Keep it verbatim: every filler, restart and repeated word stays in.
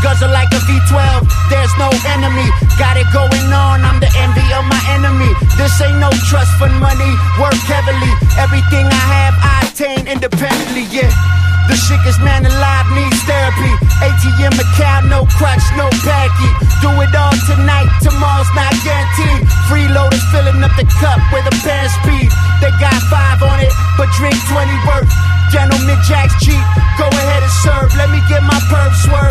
guzzle like a V twelve, there's no enemy. Got it going on, I'm the envy of my enemy. This ain't no trust fund money, work heavily. Everything I have, I attain independently, yeah. The sickest man alive needs therapy. A T M account, no crutch, no packy. Do it all tonight, tomorrow's not guaranteed. Freeloaders filling up the cup with a pan speed. They got five on it, but drink twenty worth. Gentleman Jack's cheap, go ahead and serve. Let me get my perp swerve.